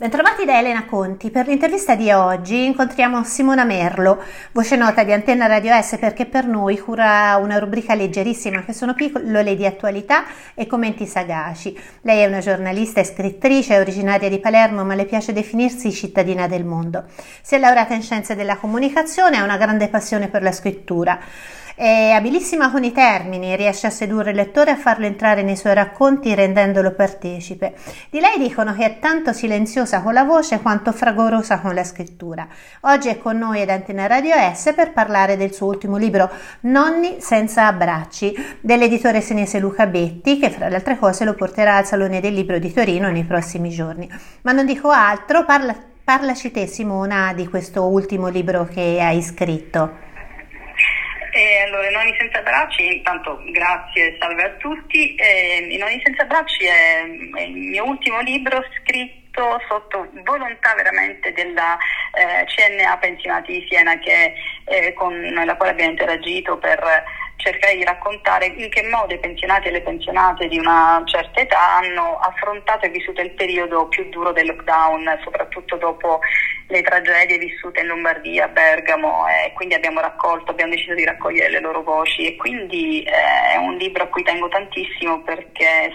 Bentrovati da Elena Conti. Per l'intervista di oggi incontriamo Simona Merlo, voce nota di Antenna Radio S perché per noi cura una rubrica leggerissima che sono pillole di attualità e commenti sagaci. Lei è una giornalista e scrittrice, è originaria di Palermo ma le piace definirsi cittadina del mondo. Si è laureata in scienze della comunicazione e ha una grande passione per la scrittura. È abilissima con i termini, riesce a sedurre il lettore e a farlo entrare nei suoi racconti rendendolo partecipe. Di lei dicono che è tanto silenziosa con la voce quanto fragorosa con la scrittura. Oggi è con noi ad Antenna Radio S per parlare del suo ultimo libro Nonni senza abbracci, dell'editore senese Luca Betti, che fra le altre cose lo porterà al Salone del Libro di Torino nei prossimi giorni. Ma non dico altro, parlaci te Simona di questo ultimo libro che hai scritto. Allora, I Nonni senza bracci, intanto grazie e salve a tutti. I Nonni senza bracci è il mio ultimo libro scritto sotto volontà veramente della CNA Pensionati di Siena, con la quale abbiamo interagito per cercare di raccontare in che modo i pensionati e le pensionate di una certa età hanno affrontato e vissuto il periodo più duro del lockdown, soprattutto dopo le tragedie vissute in Lombardia, a Bergamo, e quindi abbiamo deciso di raccogliere le loro voci, e quindi è un libro a cui tengo tantissimo perché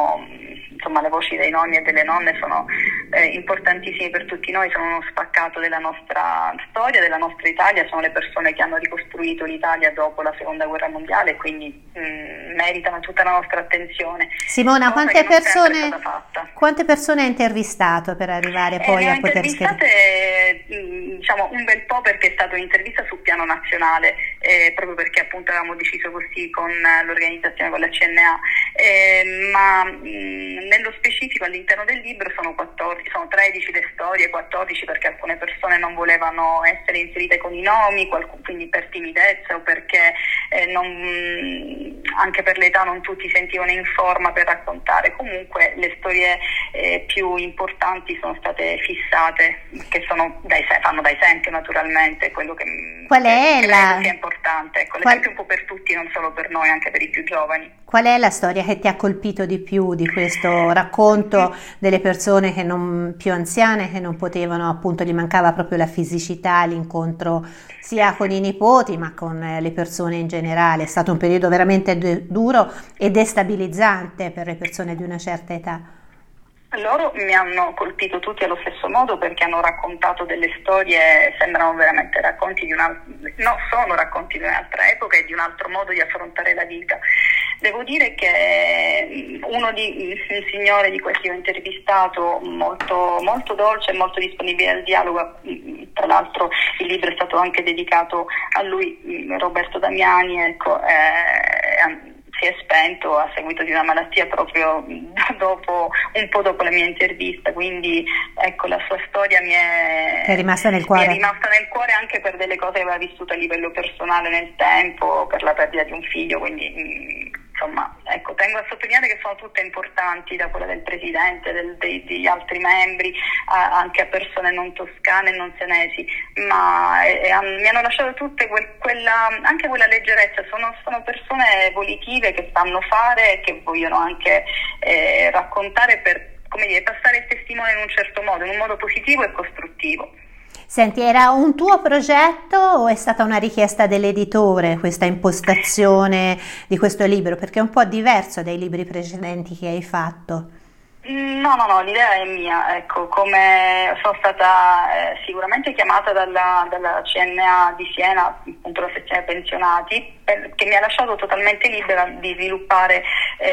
le voci dei nonni e delle nonne sono importantissime per tutti noi, sono uno spaccato della nostra storia, della nostra Italia, sono le persone che hanno ricostruito l'Italia dopo la Seconda Guerra Mondiale, quindi meritano tutta la nostra attenzione. Simona, quante persone hai intervistato per arrivare poi a poter scrivere? Un bel po', perché è stata un'intervista sul piano nazionale, proprio perché appunto avevamo deciso così con l'organizzazione, con la CNA, ma nello specifico all'interno del libro sono 13 le storie, 14 perché alcune persone non volevano essere inserite con i nomi, quindi per timidezza o perché anche per l'età non tutti si sentivano in forma per raccontare. Comunque le storie più importanti sono state fissate, che fanno da esempio naturalmente, quello che sia importante, ecco, l'esempio un po' per tutti, non solo per noi, anche per i più giovani. Qual è la storia che ti ha colpito di più di questo racconto delle persone più anziane che non potevano, appunto gli mancava proprio la fisicità, l'incontro sia con i nipoti ma con le persone in generale? È stato un periodo veramente duro e destabilizzante per le persone di una certa età. Loro mi hanno colpito tutti allo stesso modo perché hanno raccontato delle storie, sembrano veramente sono racconti di un'altra epoca e di un altro modo di affrontare la vita. Devo dire che un signore di questi ho intervistato, molto, molto dolce e molto disponibile al dialogo, tra l'altro il libro è stato anche dedicato a lui, Roberto Damiani, si è spento a seguito di una malattia proprio un po' dopo la mia intervista, quindi ecco, la sua storia mi è rimasta nel cuore. Mi è rimasta nel cuore anche per delle cose che aveva vissuto a livello personale nel tempo, per la perdita di un figlio, quindi tengo a sottolineare che sono tutte importanti, da quella del presidente, degli altri membri, anche a persone non toscane e non senesi, ma mi hanno lasciato tutte anche quella leggerezza. Sono persone volitive che sanno fare e che vogliono anche raccontare per, passare il testimone in un certo modo, in un modo positivo e costruttivo. Senti, era un tuo progetto o è stata una richiesta dell'editore questa impostazione di questo libro? Perché è un po' diverso dai libri precedenti che hai fatto. No, l'idea è mia, ecco, come sono stata sicuramente chiamata dalla CNA di Siena, appunto la sezione pensionati, che mi ha lasciato totalmente libera di sviluppare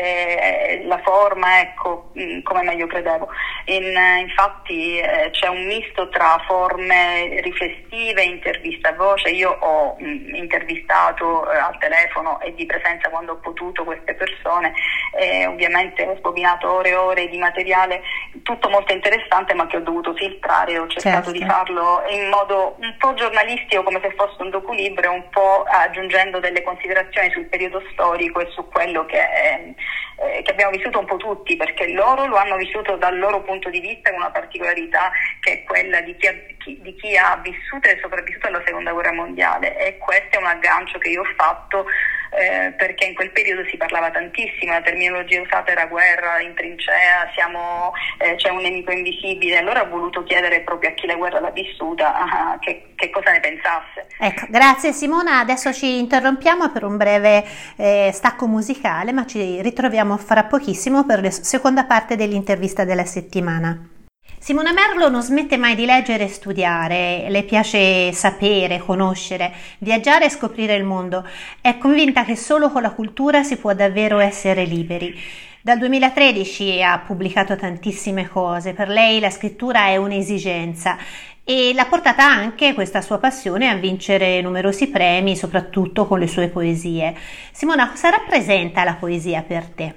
la forma, ecco, come meglio credevo. Infatti c'è un misto tra forme riflessive, intervista a voce. Io ho intervistato al telefono e di presenza quando ho potuto queste persone, ovviamente ho sbobinato ore e ore di materiale, tutto molto interessante, ma che ho dovuto filtrare. Ho cercato di farlo in modo un po' giornalistico, come se fosse un doculibro, un po' aggiungendo delle considerazioni sul periodo storico e su quello che abbiamo vissuto un po' tutti, perché loro lo hanno vissuto dal loro punto di vista, con una particolarità che è quella di chi ha vissuto e sopravvissuto alla Seconda Guerra Mondiale, e questo è un aggancio che io ho fatto perché in quel periodo si parlava tantissimo, la terminologia usata era guerra in trincea, c'è un nemico invisibile. Allora ho voluto chiedere proprio a chi la guerra l'ha vissuta che cosa ne pensasse. Ecco, grazie Simona, adesso ci interrompiamo per un breve stacco musicale, ma ci ritroviamo fra pochissimo per la seconda parte dell'intervista della settimana. Simona Merlo non smette mai di leggere e studiare, le piace sapere, conoscere, viaggiare e scoprire il mondo. È convinta che solo con la cultura si può davvero essere liberi. Dal 2013 ha pubblicato tantissime cose, per lei la scrittura è un'esigenza e l'ha portata anche questa sua passione a vincere numerosi premi, soprattutto con le sue poesie. Simona, cosa rappresenta la poesia per te?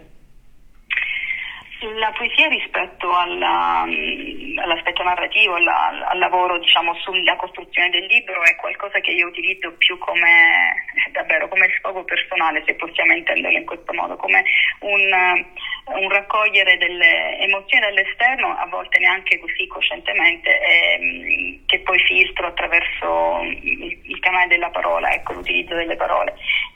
La poesia rispetto all'aspetto narrativo, al lavoro diciamo sulla costruzione del libro è qualcosa che io utilizzo più davvero come sfogo personale, se possiamo intenderlo in questo modo, come un raccogliere delle emozioni dall'esterno, a volte neanche così coscientemente, che poi filtro attraverso il canale della parola, ecco, l'utilizzo delle parole.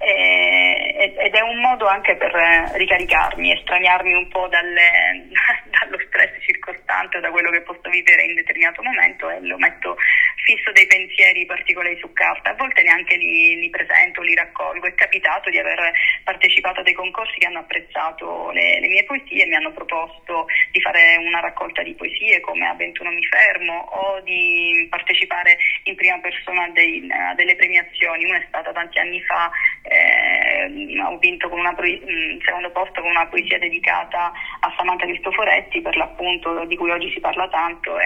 Ed è un modo anche per ricaricarmi, estraniarmi un po' dallo stress circostante o da quello che posso vivere in determinato momento, e lo metto fisso dei pensieri particolari su carta. A volte neanche li presento, li raccolgo. È capitato di aver partecipato a dei concorsi che hanno apprezzato le mie poesie e mi hanno proposto di fare una raccolta di poesie come A 21 mi fermo, o di partecipare in prima persona a delle premiazioni. Una è stata tanti anni fa, ho vinto con un secondo posto con una poesia dedicata a Samantha Cristoforetti, per l'appunto, di cui oggi si parla tanto,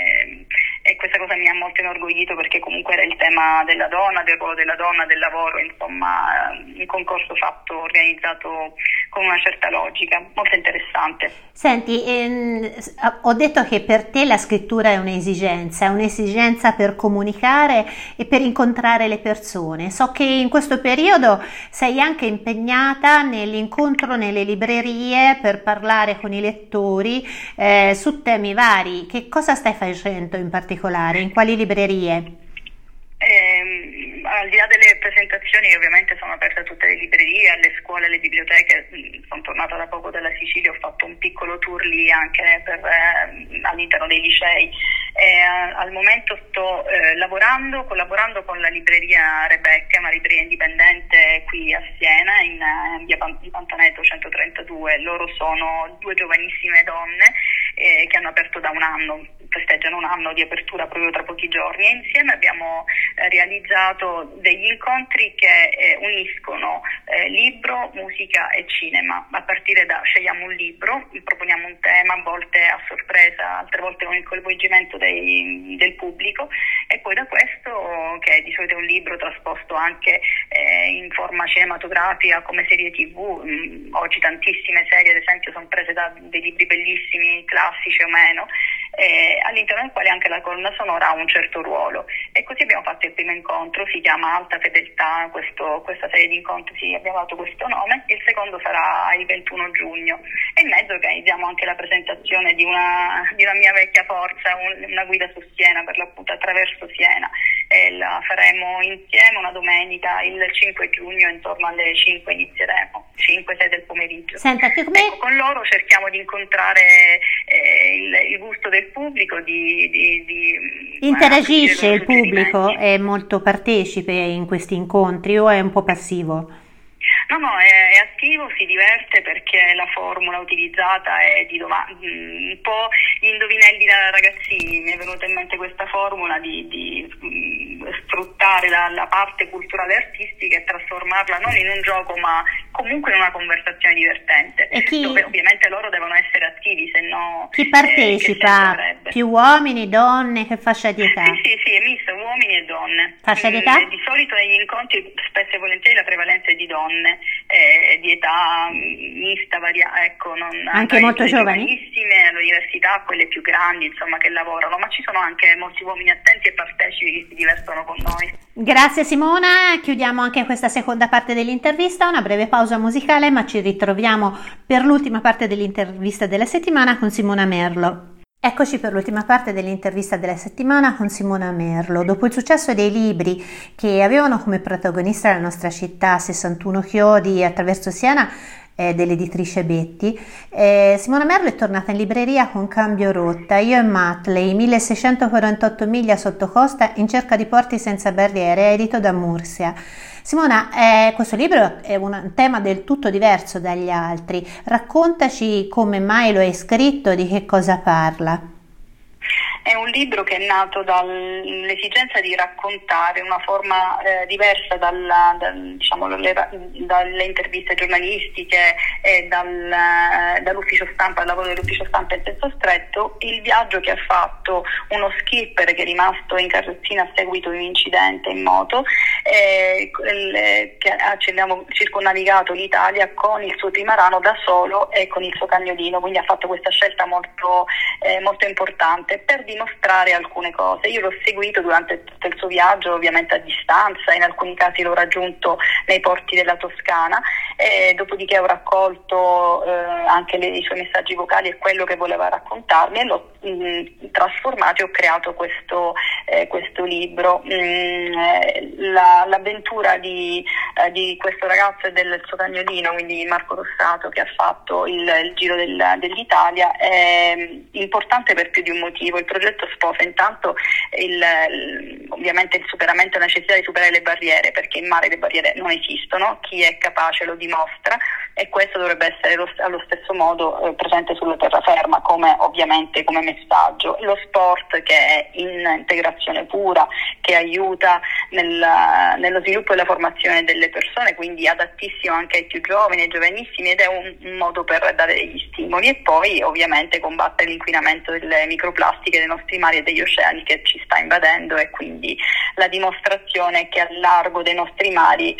e questa cosa mi ha molto inorgoglito, perché comunque era il tema della donna, del ruolo della donna, del lavoro, insomma un concorso organizzato con una certa logica, molto interessante. Senti, ho detto che per te la scrittura è un'esigenza per comunicare e per incontrare le persone. So che in questo periodo sei anche impegnata nell'incontro nelle librerie per parlare con i lettori su temi vari. Che cosa stai facendo in particolare? In quali librerie? Al di là delle presentazioni, ovviamente sono aperte a tutte le librerie, alle scuole, alle biblioteche. Sono tornata da poco dalla Sicilia, ho fatto un piccolo tour lì anche all'interno dei licei. Al momento sto collaborando con la libreria Rebecca, una libreria indipendente qui a Siena, in via di Pantaneto 132. Loro sono due giovanissime donne che hanno aperto da un anno, festeggiano un anno di apertura proprio tra pochi giorni, e insieme abbiamo realizzato degli incontri che uniscono libro, musica e cinema. A partire da scegliamo un libro, proponiamo un tema, a volte a sorpresa, altre volte con il coinvolgimento del pubblico, e poi da questo, che di solito è un libro trasposto anche in forma cinematografica come serie TV. Oggi tantissime serie, ad esempio, sono prese da dei libri bellissimi, classici o meno, all'interno del quale anche la colonna sonora ha un certo ruolo. E così abbiamo fatto il primo incontro, si chiama Alta Fedeltà, questa serie di incontri, abbiamo dato questo nome. Il secondo sarà il 21 giugno, e in mezzo organizziamo anche la presentazione di una mia vecchia forza, una guida su Siena, per l'appunto attraverso Siena, e la faremo insieme una domenica, il 5 giugno, intorno alle 5 inizieremo, 5-6 del pomeriggio. Senta, ecco, con loro cerchiamo di incontrare il gusto del pubblico, interagisce il pubblico, è molto partecipe in questi incontri o è un po' passivo? No, è attivo, si diverte, perché la formula utilizzata è un po' gli indovinelli da ragazzini. Mi è venuta in mente questa formula di sfruttare la parte culturale e artistica e trasformarla non in un gioco, ma comunque in una conversazione divertente, dove ovviamente loro devono essere attivi, se no chi partecipa? Più uomini, donne, che fascia di età? Sì, è misto, uomini e donne. Fascia di età? Di solito negli incontri spesso e volentieri la prevalenza è di donne, di età mista, ecco, anche molto giovani? All'università, quelle più grandi, insomma, che lavorano, ma ci sono anche molti uomini attenti e partecipi che si divertono con noi. Grazie Simona, chiudiamo anche questa seconda parte dell'intervista, una breve pausa musicale, ma ci ritroviamo per l'ultima parte dell'intervista della settimana con Simona Merlo. Eccoci per l'ultima parte dell'intervista della settimana con Simona Merlo. Dopo il successo dei libri che avevano come protagonista la nostra città, 61 chiodi attraverso Siena, dell'editrice Betti, Simona Merlo è tornata in libreria con Cambio rotta, Io e Matley, 1648 miglia sotto costa in cerca di porti senza barriere, edito da Mursia. Simona, questo libro è un tema del tutto diverso dagli altri. Raccontaci come mai lo hai scritto, di che cosa parla. È un libro che è nato dall'esigenza di raccontare una forma diversa dalle interviste giornalistiche e dall'ufficio stampa, dal lavoro dell'ufficio stampa in senso stretto, il viaggio che ha fatto uno skipper che è rimasto in carrozzina a seguito di un incidente in moto, che ha circonnavigato l'Italia con il suo trimarano da solo e con il suo cagnolino, quindi ha fatto questa scelta molto importante per dimostrare alcune cose. Io l'ho seguito durante tutto il suo viaggio, ovviamente a distanza, in alcuni casi l'ho raggiunto nei porti della Toscana, dopodiché ho raccolto anche i suoi messaggi vocali e quello che voleva raccontarmi e l'ho trasformato e ho creato questo libro. L'avventura di questo ragazzo e del suo cagnolino, quindi Marco Rossato, che ha fatto il giro dell'Italia, è importante per più di un motivo. Il progetto sposa intanto ovviamente il superamento, la necessità di superare le barriere, perché in mare le barriere non esistono, chi è capace lo dimostra, e questo dovrebbe essere allo stesso modo presente sulla terraferma come messaggio. Lo sport, che è integrazione pura, che aiuta nello sviluppo e la formazione delle persone, quindi adattissimo anche ai più giovani, ai giovanissimi, ed è un modo per dare degli stimoli. E poi ovviamente combattere l'inquinamento delle microplastiche dei nostri mari e degli oceani che ci sta invadendo, e quindi la dimostrazione che al largo dei nostri mari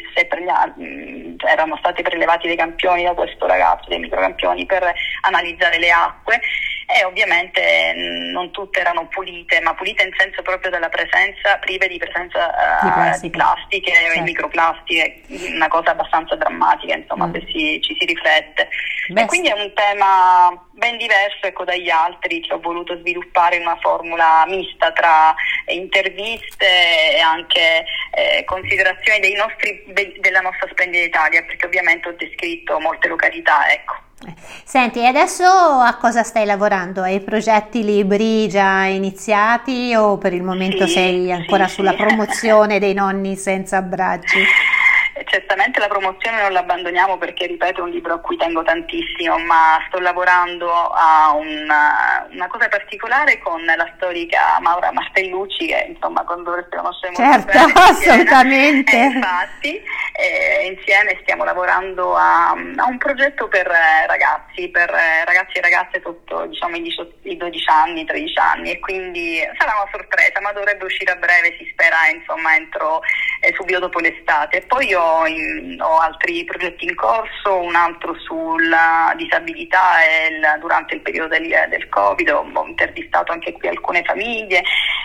erano stati prelevati dei campioni da questo ragazzo, dei microcampioni, per analizzare le acque, e ovviamente non tutte erano pulite, ma pulite in senso proprio della presenza, prive di presenza di plastiche, certo, e microplastiche, una cosa abbastanza drammatica, insomma, se ci si riflette. E quindi è un tema ben diverso, ecco, dagli altri, che ho voluto sviluppare una formula mista tra interviste e anche considerazioni della nostra splendida Italia, perché ovviamente ho descritto molte località, ecco. Senti, e adesso a cosa stai lavorando? Hai progetti, libri già iniziati, o per il momento sei ancora sulla promozione dei nonni senza abbracci? Certamente la promozione non l'abbandoniamo, perché, ripeto, è un libro a cui tengo tantissimo, ma sto lavorando a una cosa particolare con la storica Maura Martellucci, che insomma dovreste conoscere molto bene. Certo, assolutamente. Infatti, insieme stiamo lavorando a un progetto per ragazzi e ragazze sotto, diciamo, i 12 anni, 13 anni, e quindi sarà una sorpresa, ma dovrebbe uscire a breve, si spera, insomma, subito dopo l'estate. Poi ho altri progetti in corso, un altro sulla disabilità durante il periodo del Covid. Ho intervistato anche qui alcune famiglie,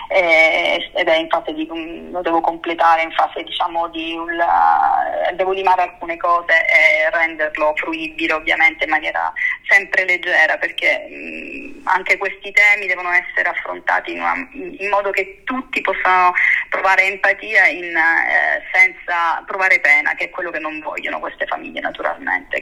ed è in fase lo devo completare, in fase, diciamo, devo limare alcune cose e renderlo fruibile, ovviamente in maniera sempre leggera, perché anche questi temi devono essere affrontati in modo che tutti possano provare empatia senza provare pena, che è quello che non vogliono queste famiglie, naturalmente,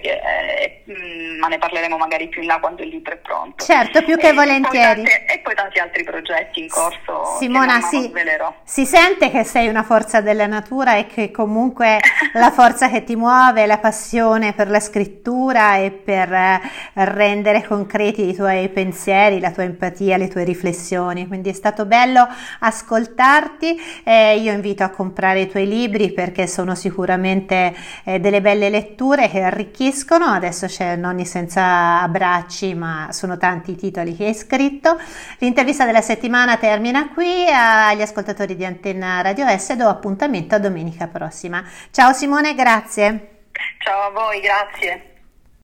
ma ne parleremo magari più in là quando il libro è pronto. Certo, più che volentieri. E poi tanti altri progetti in corso. Simona, si sente che sei una forza della natura, e che comunque la forza che ti muove è la passione per la scrittura e per rendere concreti i tuoi pensieri, la tua empatia, le tue riflessioni. Quindi è stato bello ascoltarti. Io invito a comprare i tuoi libri, perché sono sicuramente delle belle letture che arricchiscono. Adesso c'è Nonni senza abbracci, ma sono tanti i titoli che hai scritto. L'intervista della settimana termina qui. Agli ascoltatori di Antenna Radio S do appuntamento a domenica prossima. Ciao Simone, grazie. Ciao a voi, grazie.